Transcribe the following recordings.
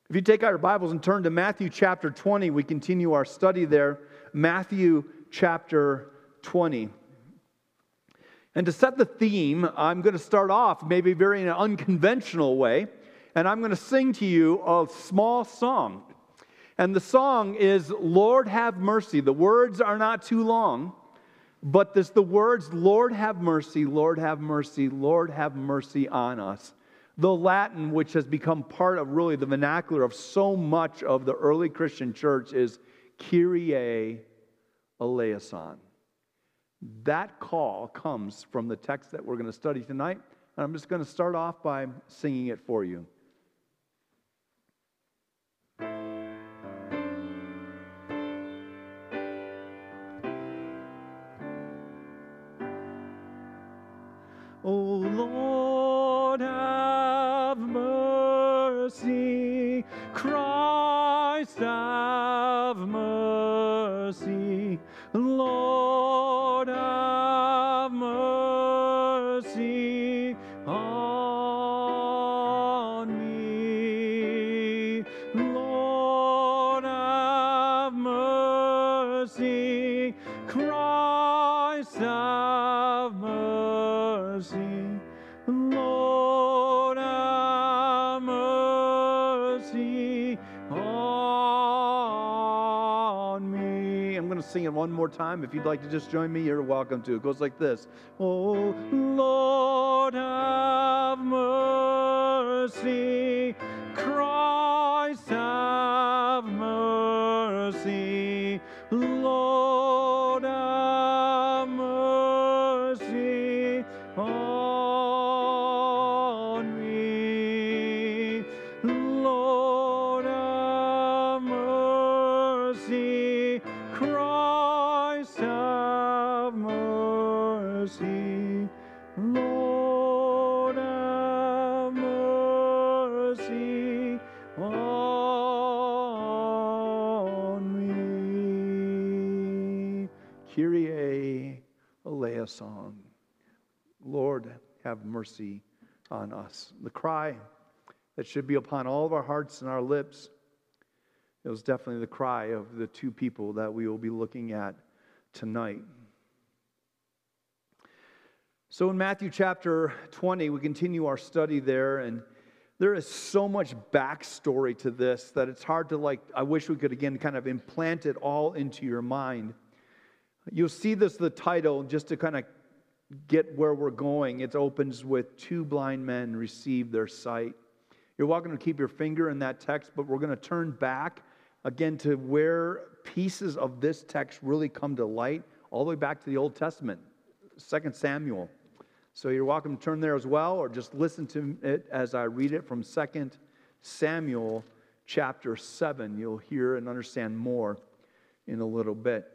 If you take out your Bibles and turn to Matthew chapter 20, we continue our study there. Matthew chapter 20. And to set the theme, I'm going to start off maybe very in an unconventional way, and I'm going to sing to you a small song. And the song is, Lord have mercy. The words are not too long, but the words, Lord have mercy, Lord have mercy, Lord have mercy on us. The Latin, which has become part of really the vernacular of so much of the early Christian church, is Kyrie eleison. That call comes from the text that we're going to study tonight, and I'm just going to start off by singing it for you. Oh Lord, have mercy, Christ have mercy, Lord have mercy on me, Lord have mercy, Christ have mercy, Lord have mercy on me. I'm going to sing it one more time. If you'd like to just join me, you're welcome to. It goes like this. Oh, Lord have mercy, Christ have mercy, Lord have mercy on me, Lord have mercy, Christ have mercy, Lord have mercy on me. Kyrie eleison. Lord, have mercy on us. The cry that should be upon all of our hearts and our lips, it was definitely the cry of the two people that we will be looking at tonight. So in Matthew chapter 20, we continue our study there, and there is so much backstory to this that it's hard to I wish we could again kind of implant it all into your mind. You'll see the title, just to kind of get where we're going. It opens with two blind men receive their sight. You're welcome to keep your finger in that text, but we're going to turn back again to where pieces of this text really come to light, all the way back to the Old Testament, 2 Samuel. So you're welcome to turn there as well, or just listen to it as I read it from 2 Samuel chapter 7. You'll hear and understand more in a little bit.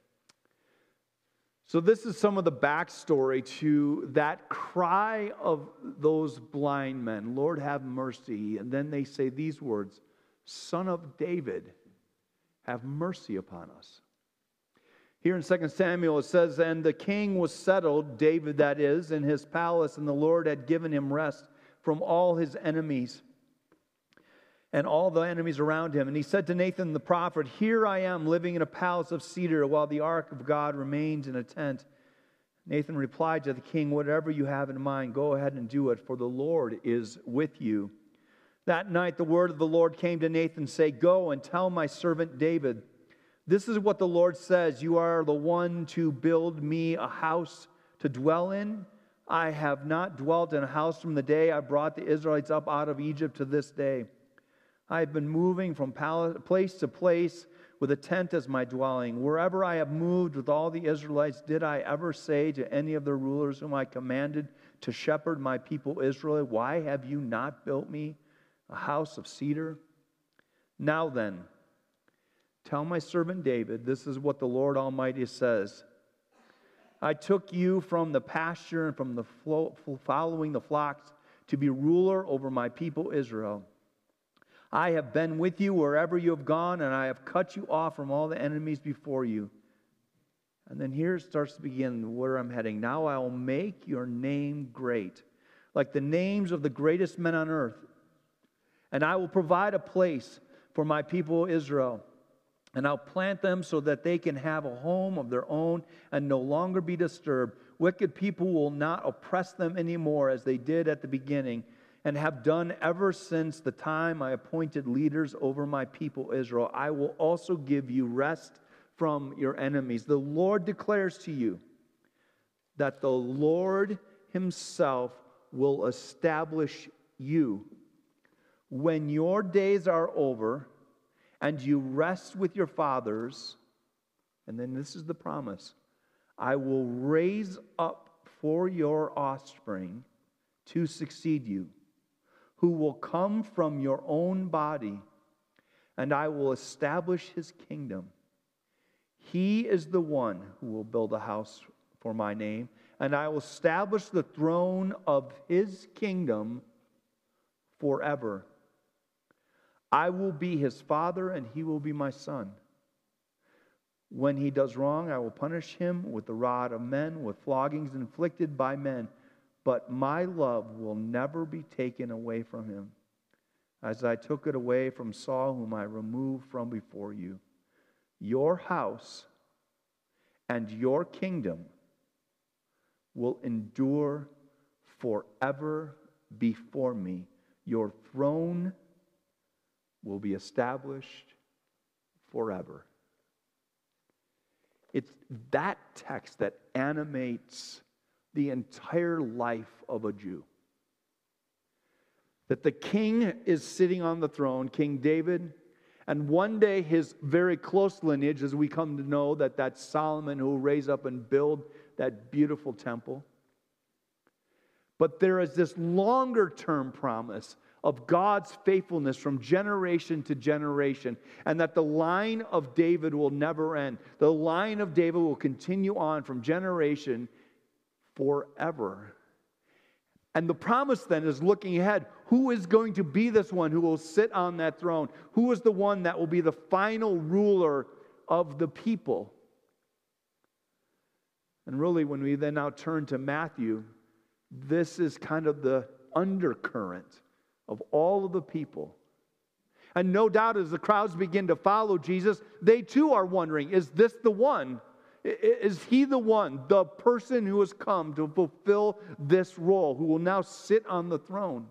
So this is some of the backstory to that cry of those blind men, Lord have mercy. And then they say these words, Son of David, have mercy upon us. Here in 2 Samuel it says, And the king was settled, David that is, in his palace, and the Lord had given him rest from all his enemies and all the enemies around him. And he said to Nathan the prophet, Here I am living in a palace of cedar while the ark of God remains in a tent. Nathan replied to the king, Whatever you have in mind, go ahead and do it, for the Lord is with you. That night the word of the Lord came to Nathan, say, Go and tell my servant David, this is what the Lord says, You are the one to build me a house to dwell in. I have not dwelt in a house from the day I brought the Israelites up out of Egypt to this day. I have been moving from place to place with a tent as my dwelling. Wherever I have moved with all the Israelites, did I ever say to any of the rulers whom I commanded to shepherd my people Israel, Why have you not built me a house of cedar? Now then, tell my servant David, this is what the Lord Almighty says. I took you from the pasture and from the following the flocks to be ruler over my people Israel. I have been with you wherever you have gone, and I have cut you off from all the enemies before you. And then here it starts to begin where I'm heading. Now I will make your name great, like the names of the greatest men on earth. And I will provide a place for my people Israel. And I'll plant them so that they can have a home of their own and no longer be disturbed. Wicked people will not oppress them anymore as they did at the beginning and have done ever since the time I appointed leaders over my people Israel. I will also give you rest from your enemies. The Lord declares to you that the Lord Himself will establish you. When your days are over and you rest with your fathers, and then this is the promise, I will raise up for your offspring to succeed you, who will come from your own body, and I will establish His kingdom. He is the one who will build a house for my name, and I will establish the throne of His kingdom forever. I will be His father, and He will be my son. When he does wrong, I will punish him with the rod of men, with floggings inflicted by men. But my love will never be taken away from him, as I took it away from Saul, whom I removed from before you. Your house and your kingdom will endure forever before me. Your throne will be established forever. It's that text that animates the entire life of a Jew. That the king is sitting on the throne, King David, and one day his very close lineage, as we come to know, that's Solomon who will raise up and build that beautiful temple. But there is this longer term promise of God's faithfulness from generation to generation, and that the line of David will never end. The line of David will continue on from generation forever. And the promise then is looking ahead. Who is going to be this one who will sit on that throne? Who is the one that will be the final ruler of the people? And really, when we then now turn to Matthew, this is kind of the undercurrent of all of the people. And no doubt as the crowds begin to follow Jesus, they too are wondering, is this the one? Is He the one, the person who has come to fulfill this role, who will now sit on the throne?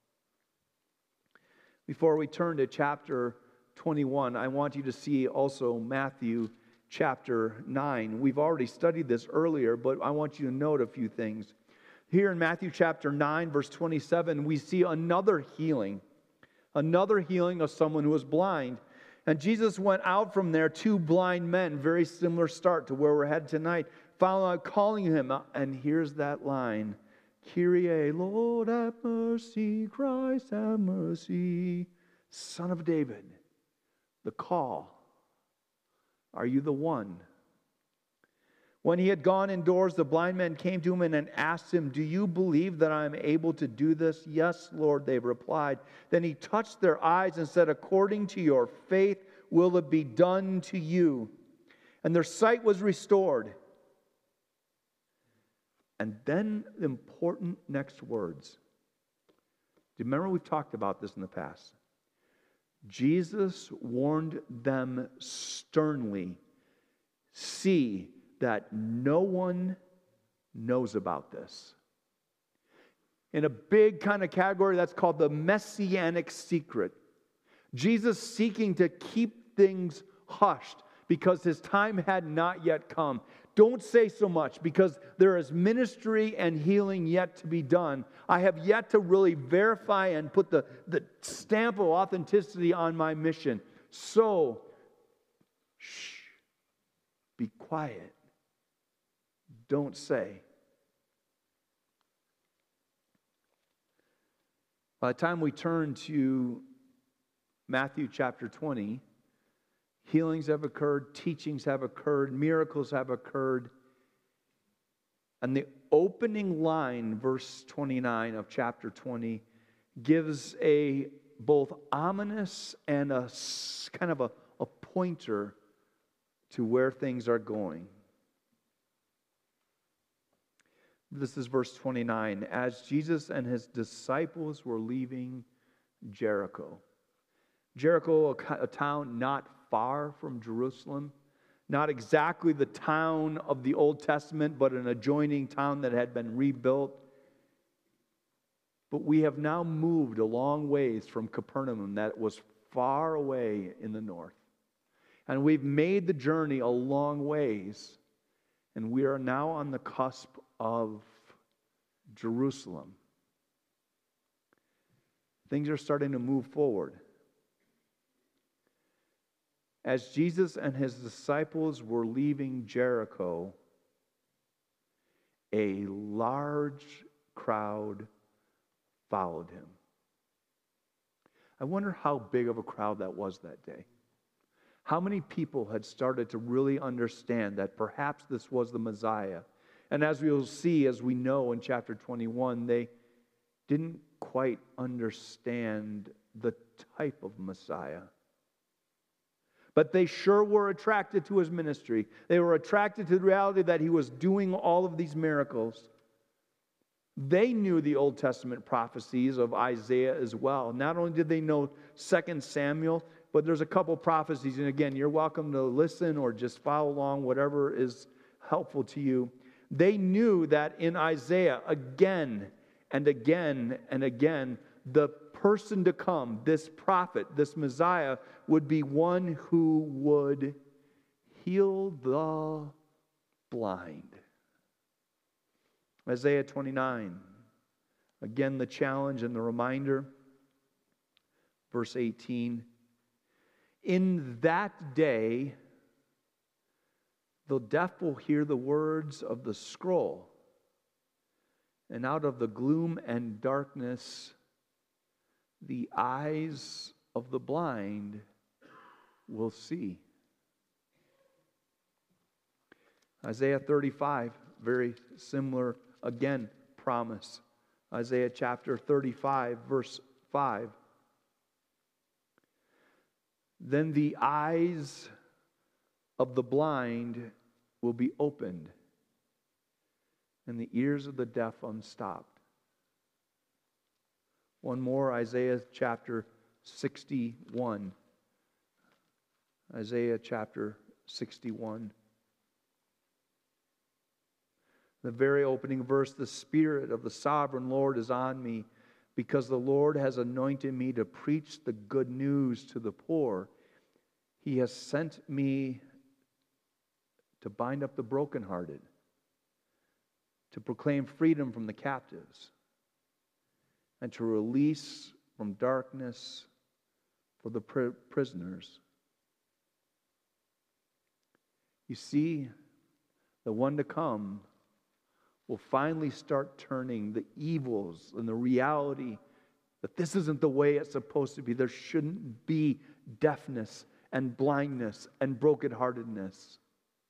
Before we turn to chapter 21, I want you to see also Matthew chapter 9. We've already studied this earlier, but I want you to note a few things. Here in Matthew chapter 9, verse 27, we see another healing of someone who was blind. And Jesus went out from there, two blind men, very similar start to where we're headed tonight, calling him, and here's that line, Kyrie, Lord have mercy, Christ have mercy, Son of David, the call. Are you the one? When he had gone indoors, the blind men came to him and asked him, do you believe that I am able to do this? Yes, Lord, they replied. Then he touched their eyes and said, according to your faith will it be done to you. And their sight was restored. And then the important next words. Do you remember we've talked about this in the past? Jesus warned them sternly, see that no one knows about this. In a big kind of category, that's called the messianic secret. Jesus seeking to keep things hushed because his time had not yet come. Don't say so much because there is ministry and healing yet to be done. I have yet to really verify and put the stamp of authenticity on my mission. So, shh, be quiet. Don't say. By the time we turn to Matthew chapter 20, healings have occurred, teachings have occurred, miracles have occurred. And the opening line, verse 29 of chapter 20, gives a both ominous and a kind of a pointer to where things are going. This is verse 29. As Jesus and his disciples were leaving Jericho. Jericho, a town not far from Jerusalem, not exactly the town of the Old Testament, but an adjoining town that had been rebuilt. But we have now moved a long ways from Capernaum that was far away in the north. And we've made the journey a long ways, and we are now on the cusp of Jerusalem. Things are starting to move forward. As Jesus and his disciples were leaving Jericho, a large crowd followed him. I wonder how big of a crowd that was that day. How many people had started to really understand that perhaps this was the Messiah? And as we will see, as we know in chapter 21, they didn't quite understand the type of Messiah. But they sure were attracted to his ministry. They were attracted to the reality that he was doing all of these miracles. They knew the Old Testament prophecies of Isaiah as well. Not only did they know 2 Samuel, but there's a couple prophecies. And again, you're welcome to listen or just follow along, whatever is helpful to you. They knew that in Isaiah, again and again and again, the person to come, this prophet, this Messiah, would be one who would heal the blind. Isaiah 29, again the challenge and the reminder. Verse 18, in that day, the deaf will hear the words of the scroll, and out of the gloom and darkness, the eyes of the blind will see. Isaiah 35, very similar, again, promise. Isaiah chapter 35, verse 5. Then the eyes of the blind will be opened, and the ears of the deaf unstopped. One more, Isaiah chapter 61. Isaiah chapter 61. The very opening verse, the Spirit of the Sovereign Lord is on me, because the Lord has anointed me to preach the good news to the poor. He has sent me to bind up the brokenhearted, to proclaim freedom from the captives, and to release from darkness for the prisoners. You see, the one to come will finally start turning the evils and the reality that this isn't the way it's supposed to be. There shouldn't be deafness and blindness and brokenheartedness.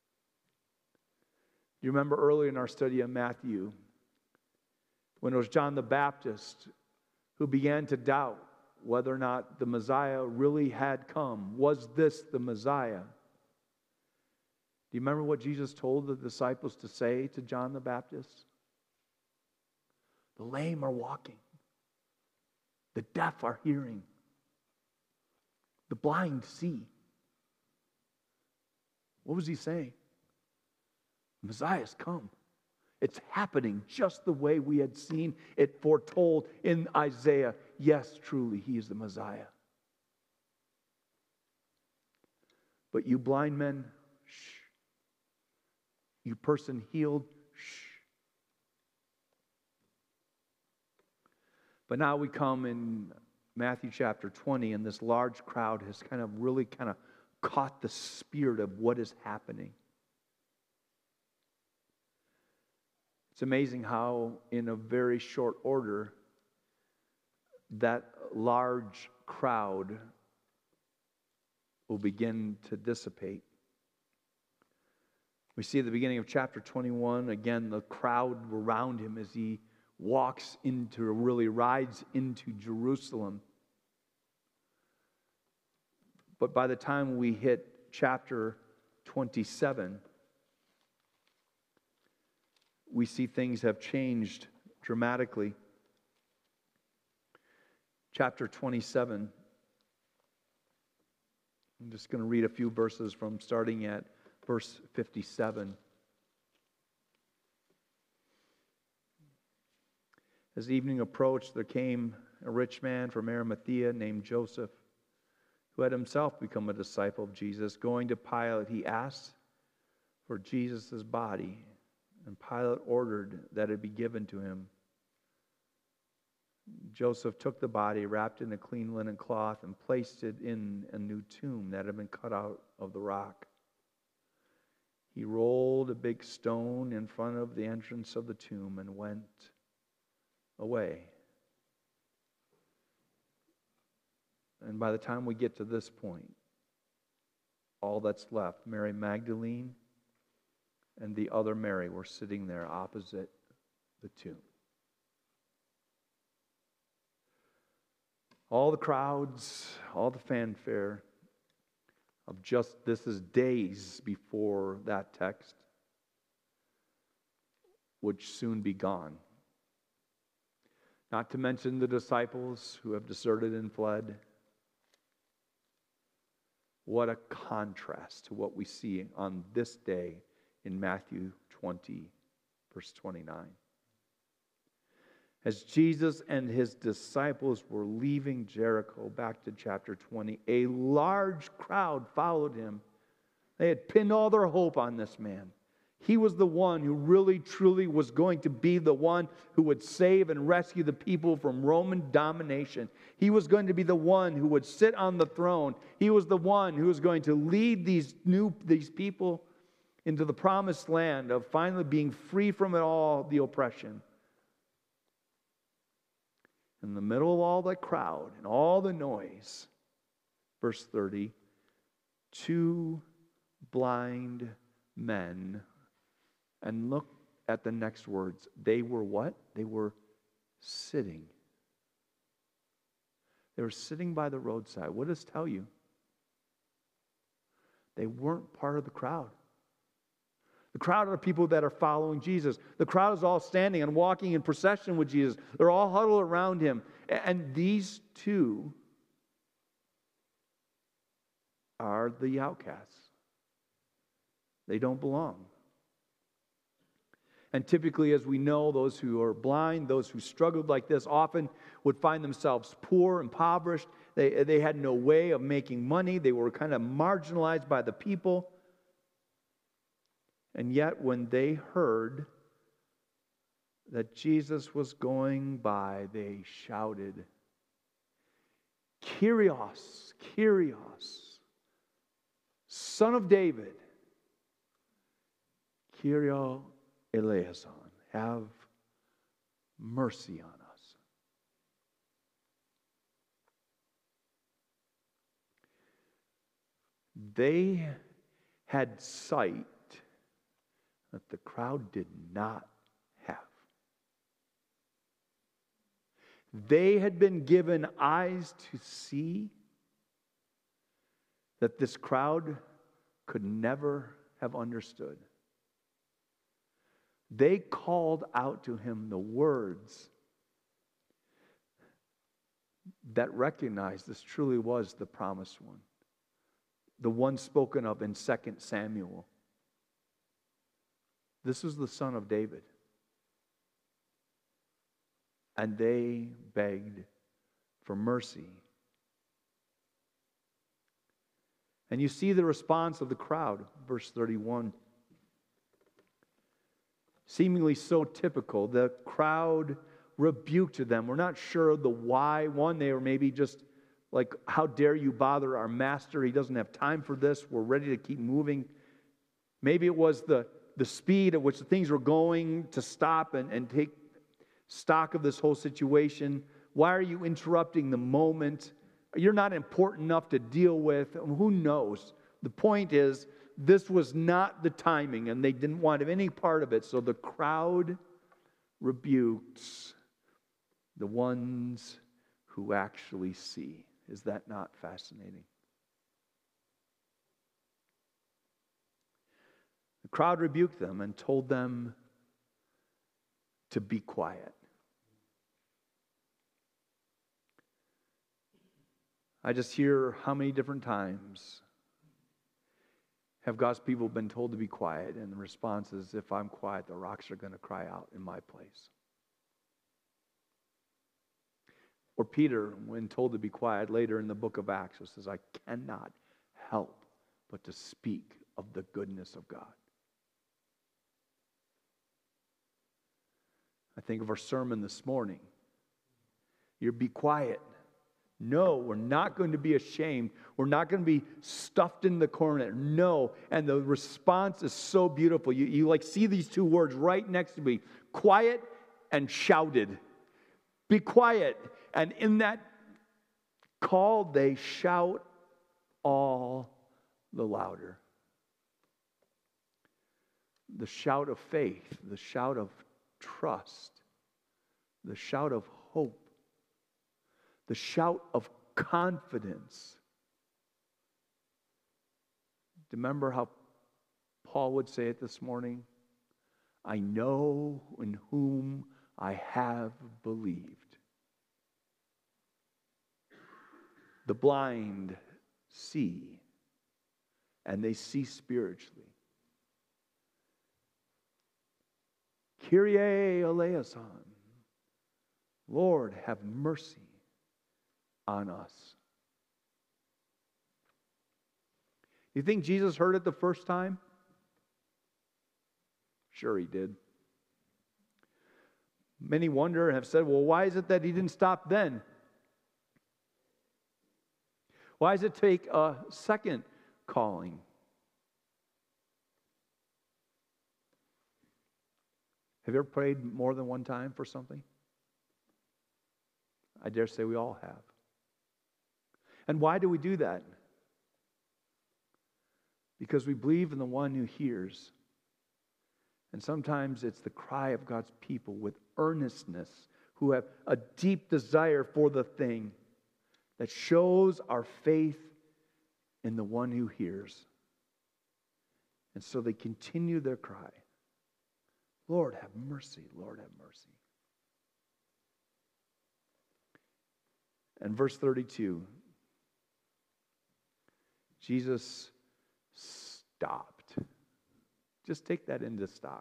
You remember earlier in our study of Matthew, when it was John the Baptist who began to doubt whether or not the Messiah really had come. Was this the Messiah? Do you remember what Jesus told the disciples to say to John the Baptist? The lame are walking. The deaf are hearing. The blind see. What was he saying? The Messiah's come. It's happening just the way we had seen it foretold in Isaiah. Yes, truly, he is the Messiah. But you blind men, shh. You person healed, shh. But now we come in Matthew chapter 20, and this large crowd has really caught the spirit of what is happening. It's amazing how in a very short order that large crowd will begin to dissipate. We see at the beginning of chapter 21, again, the crowd around him as he rides into Jerusalem. But by the time we hit chapter 27, we see things have changed dramatically. chapter 27. I'm just going to read a few verses from starting at verse 57. As evening approached, there came a rich man from Arimathea named Joseph, who had himself become a disciple of Jesus. Going to Pilate, he asked for Jesus' body, and Pilate ordered that it be given to him. Joseph took the body, wrapped in a clean linen cloth, and placed it in a new tomb that had been cut out of the rock. He rolled a big stone in front of the entrance of the tomb and went away. And by the time we get to this point, all that's left, Mary Magdalene and the other Mary were sitting there opposite the tomb. All the crowds, all the fanfare of just this is days before that text would soon be gone. Not to mention the disciples who have deserted and fled. What a contrast to what we see on this day in Matthew 20, verse 29. As Jesus and his disciples were leaving Jericho, back to chapter 20, a large crowd followed him. They had pinned all their hope on this man. He was the one who really, truly was going to be the one who would save and rescue the people from Roman domination. He was going to be the one who would sit on the throne. He was the one who was going to lead these people into the promised land of finally being free from it all, the oppression. In the middle of all that crowd and all the noise, verse 30, 2 blind men, and look at the next words. They were what? They were sitting. They were sitting by the roadside. What does it tell you? They weren't part of the crowd. The crowd are people that are following Jesus. The crowd is all standing and walking in procession with Jesus. They're all huddled around him. And these two are the outcasts. They don't belong. And typically, as we know, those who are blind, those who struggled like this, often would find themselves poor, impoverished. They had no way of making money. They were kind of marginalized by the people. And yet, when they heard that Jesus was going by, they shouted, "Kyrios, Kyrios, Son of David, Kyrio eleison, have mercy on us." They had sight that the crowd did not have. They had been given eyes to see that this crowd could never have understood. They called out to him the words that recognized this truly was the promised one, the one spoken of in 2 Samuel. This is the Son of David. And they begged for mercy. And you see the response of the crowd, verse 31. Seemingly so typical, the crowd rebuked them. We're not sure the why. One, they were maybe just like, how dare you bother our master? He doesn't have time for this. We're ready to keep moving. Maybe it was the speed at which things were going to stop and take stock of this whole situation. Why are you interrupting the moment? You're not important enough to deal with. Who knows? The point is, this was not the timing, and they didn't want any part of it. So the crowd rebuked the ones who actually see. Is that not fascinating? The crowd rebuked them and told them to be quiet. I just hear how many different times have God's people been told to be quiet, and the response is, if I'm quiet, the rocks are going to cry out in my place. Or Peter, when told to be quiet later in the book of Acts, says, I cannot help but to speak of the goodness of God. I think of our sermon this morning. You be quiet. No, we're not going to be ashamed. We're not going to be stuffed in the corner. No. And the response is so beautiful. You like see these two words right next to me. Quiet and shouted. Be quiet. And in that call, they shout all the louder. The shout of faith, the shout of trust, the shout of hope, the shout of confidence. Remember how Paul would say it this morning? I know in whom I have believed. The blind see, and they see spiritually. Kyrie eleison. Lord, have mercy on us. You think Jesus heard it the first time? Sure he did. Many wonder and have said, well, why is it that he didn't stop then? Why does it take a second calling? Have you ever prayed more than one time for something? I dare say we all have. And why do we do that? Because we believe in the one who hears. And sometimes it's the cry of God's people with earnestness, who have a deep desire for the thing that shows our faith in the one who hears. And so they continue their cry. Lord, have mercy. Lord, have mercy. And verse 32, Jesus stopped. Just take that into stock.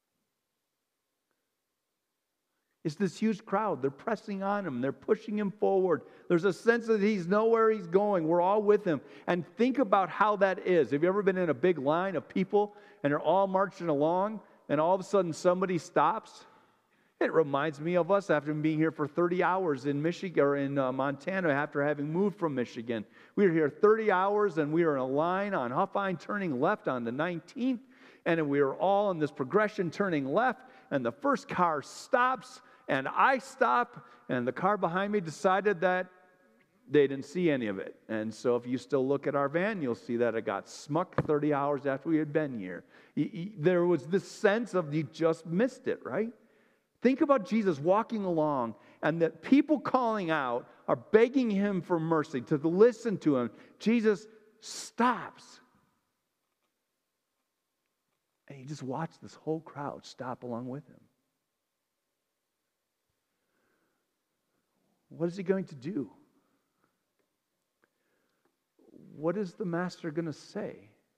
It's this huge crowd. They're pressing on him. They're pushing him forward. There's a sense that he's nowhere he's going. We're all with him. And think about how that is. Have you ever been in a big line of people and they're all marching along and all of a sudden somebody stops? It reminds me of us after being here for 30 hours in Michigan or in Montana after having moved from Michigan. We were here 30 hours and we were in a line on Huffine turning left on the 19th. And we were all in this progression turning left. And the first car stops and I stop. And the car behind me decided that they didn't see any of it. And so if you still look at our van, you'll see that it got smucked 30 hours after we had been here. There was this sense of you just missed it, right? Think about Jesus walking along and the people calling out are begging him for mercy, to listen to him. Jesus stops. And he just watched this whole crowd stop along with him. What is he going to do? What is the master going to say?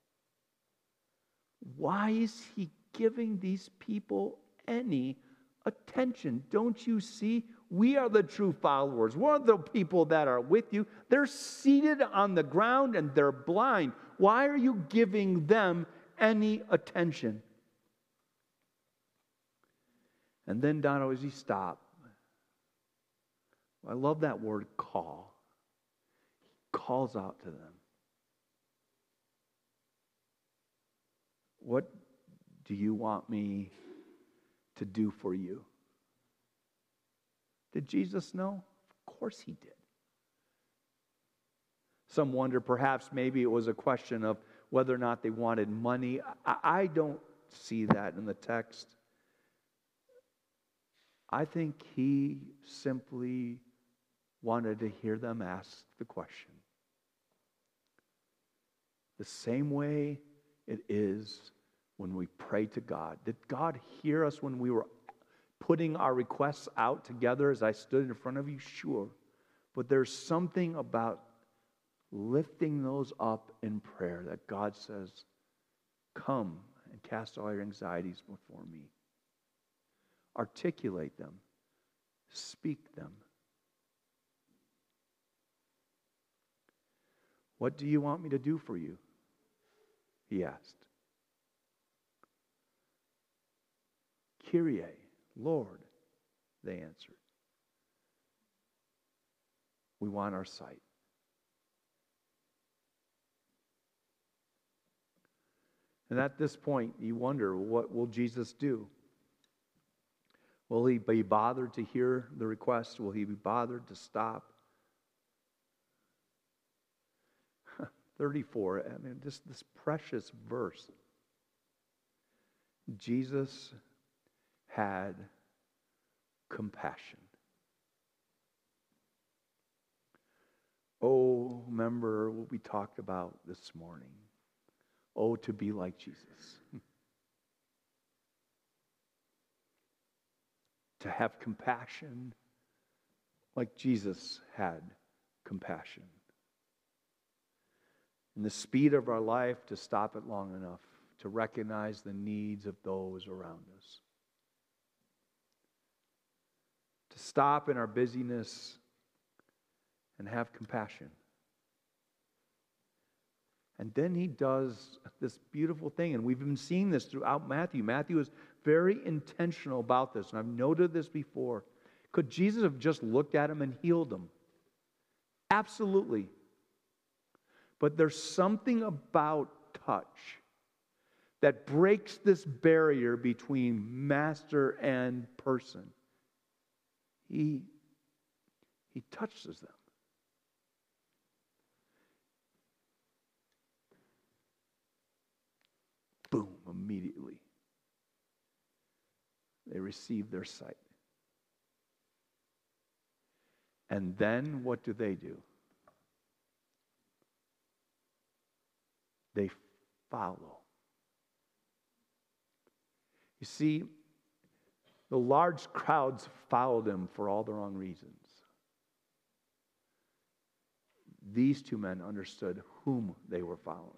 Why is he giving these people any attention? Don't you see? We are the true followers. We're the people that are with you. They're seated on the ground and they're blind. Why are you giving them any attention? And then Dono, as he stopped, I love that word call. He calls out to them. What do you want me to do for you? Did Jesus know? Of course he did. Some wonder perhaps maybe it was a question of whether or not they wanted money. I don't see that in the text. I think he simply wanted to hear them ask the question. The same way it is when we pray to God. Did God hear us when we were putting our requests out together as I stood in front of you? Sure. But there's something about lifting those up in prayer that God says, come and cast all your anxieties before me. Articulate them. Speak them. What do you want me to do for you? He asked. Kyrie, Lord, they answered. We want our sight. And at this point, you wonder, what will Jesus do? Will he be bothered to hear the request? Will he be bothered to stop? 34, I mean, just this precious verse. Jesus had compassion. Oh, remember what we talked about this morning. Oh, to be like Jesus. To have compassion like Jesus had compassion. In the speed of our life, to stop it long enough to recognize the needs of those around us. To stop in our busyness and have compassion. And then he does this beautiful thing, and we've been seeing this throughout Matthew. Matthew is very intentional about this, and I've noted this before. Could Jesus have just looked at him and healed him? Absolutely. But there's something about touch that breaks this barrier between master and person. He touches them. Boom, immediately. They receive their sight. And then what do? They follow. You see, the large crowds followed him for all the wrong reasons. These two men understood whom they were following.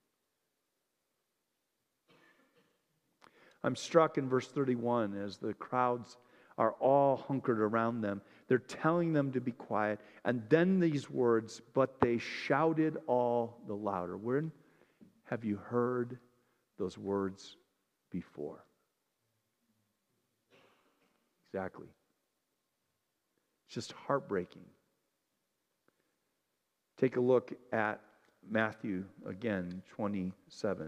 I'm struck in verse 31 as the crowds are all hunkered around them. They're telling them to be quiet. And then these words, but they shouted all the louder. When have you heard those words before? Exactly. It's just heartbreaking. Take a look at Matthew again, 27.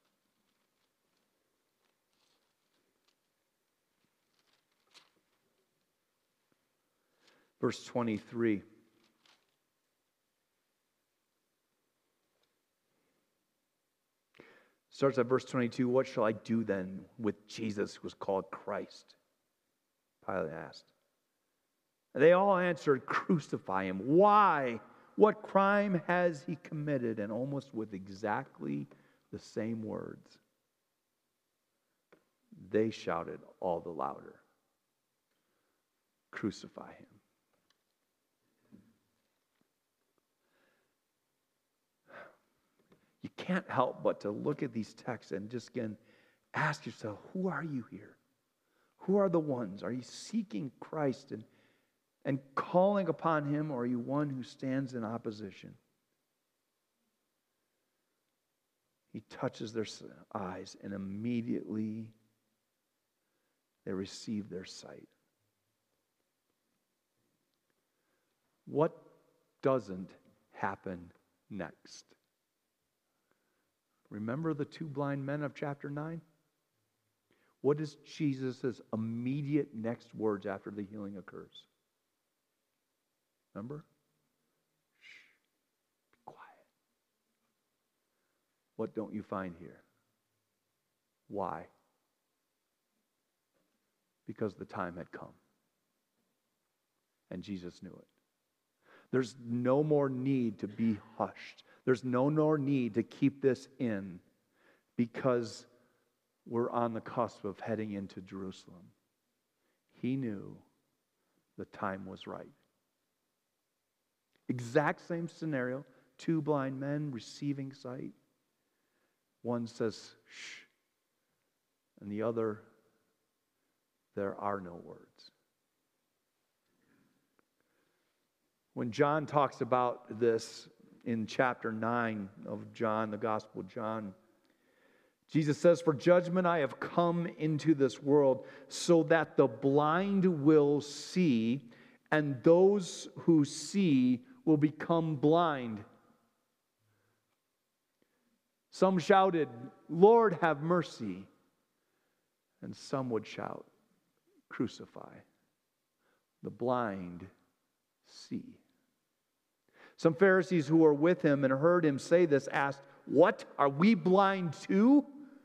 Verse 23. Starts at verse 22. What shall I do then with Jesus who was called Christ? Pilate asked. And they all answered, crucify him. Why? What crime has he committed? And almost with exactly the same words, they shouted all the louder, crucify him. You can't help but to look at these texts and just again ask yourself, who are you here? Who are the ones? Are you seeking Christ and calling upon him, or are you one who stands in opposition? He touches their eyes, and immediately they receive their sight. What doesn't happen next? Remember the two blind men of chapter 9? What is Jesus' immediate next words after the healing occurs? Remember? Shh. Be quiet. What don't you find here? Why? Because the time had come. And Jesus knew it. There's no more need to be hushed. There's no more need to keep this in, because we're on the cusp of heading into Jerusalem. He knew the time was right. Exact same scenario, two blind men receiving sight. One says, shh, and the other, there are no words. When John talks about this in chapter 9 of John, the Gospel of John, Jesus says, "For judgment I have come into this world, so that the blind will see, and those who see will become blind." Some shouted, "Lord, have mercy." And some would shout, "Crucify." The blind see. Some Pharisees who were with him and heard him say this asked, "What? Are we blind too?"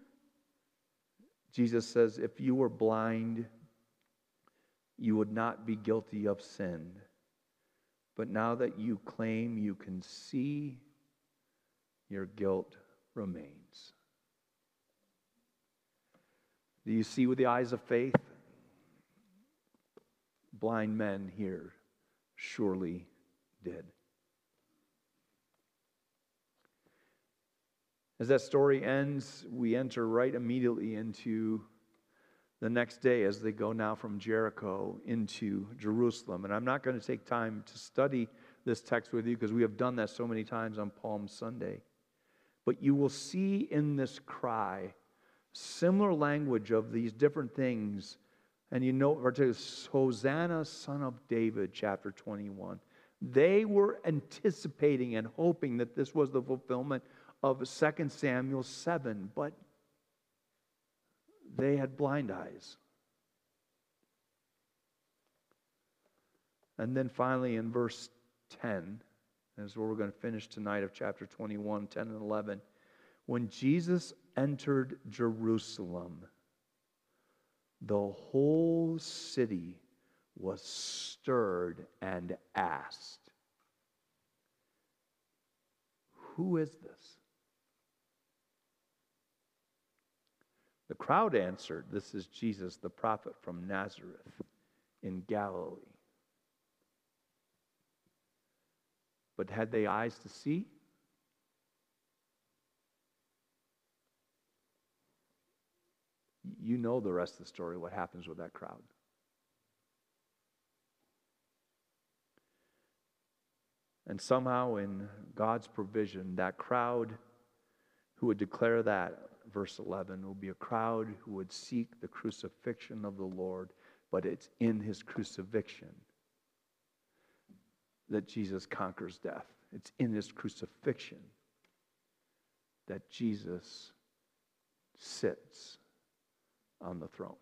Jesus says, "If you were blind, you would not be guilty of sin. But now that you claim you can see, your guilt remains." Do you see with the eyes of faith? Blind men here surely did. As that story ends, we enter right immediately into the next day as they go now from Jericho into Jerusalem. And I'm not going to take time to study this text with you because we have done that so many times on Palm Sunday. But you will see in this cry similar language of these different things. And you know, Hosanna, Son of David, chapter 21. They were anticipating and hoping that this was the fulfillment of 2 Samuel 7, but they had blind eyes. And then finally in verse 10, this is where we're going to finish tonight of chapter 21, 10 and 11. When Jesus entered Jerusalem, the whole city was stirred and asked, "Who is this?" The crowd answered, "This is Jesus, the prophet from Nazareth in Galilee." But had they eyes to see? You know the rest of the story, what happens with that crowd. And somehow in God's provision, that crowd who would declare that, verse 11, will be a crowd who would seek the crucifixion of the Lord, but it's in his crucifixion that Jesus conquers death. It's in his crucifixion that Jesus sits on the throne.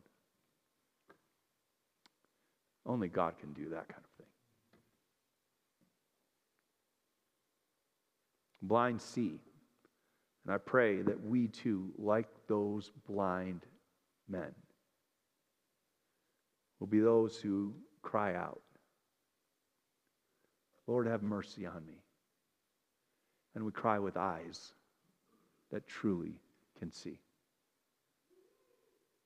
Only God can do that kind of thing. Blind see. And I pray that we too, like those blind men, will be those who cry out, "Lord, have mercy on me." And we cry with eyes that truly can see.